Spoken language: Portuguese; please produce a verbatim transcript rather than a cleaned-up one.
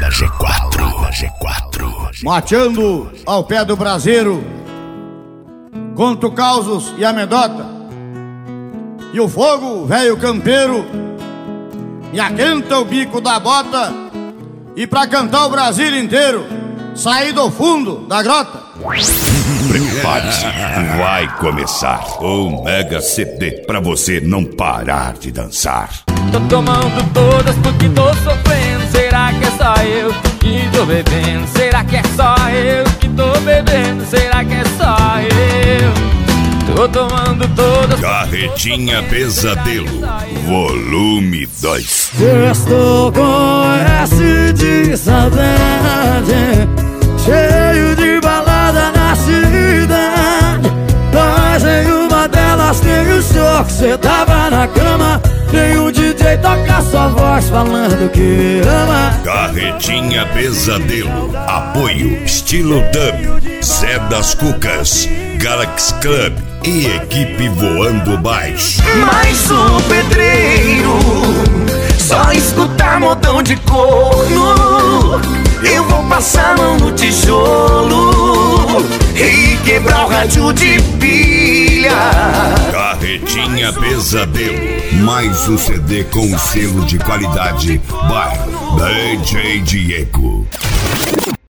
G quatro, G quatro. Mateando ao pé do braseiro, conto causos e amedota, e o fogo, velho campeiro, me aquenta o bico da bota, e pra cantar o Brasil inteiro, saí do fundo da grota. Prepare-se, vai começar o Mega C D pra você não parar de dançar. Tô tomando todas porque tô sofrendo. Será que é só eu que tô bebendo? Será que é só eu que tô bebendo? Será que é só eu? Tô tomando todas. Carretinha Pesadelo, volume dois. Estou com S de saudade, cheio de balada na cidade. Mas em uma delas tem o show que cê tava na cama. Tem um D J toca sua voz falando que ama. Carretinha Pesadelo, apoio Estilo Dub, Zé das Cucas, Galaxy Club e equipe Voando Baixo. Mais um pedreiro, só escutar modão de corno. Eu vou passar a mão no tijolo e quebrar o rádio de pilha. Carretinha Pesadelo, mais um C D com selo de qualidade by D J Diego.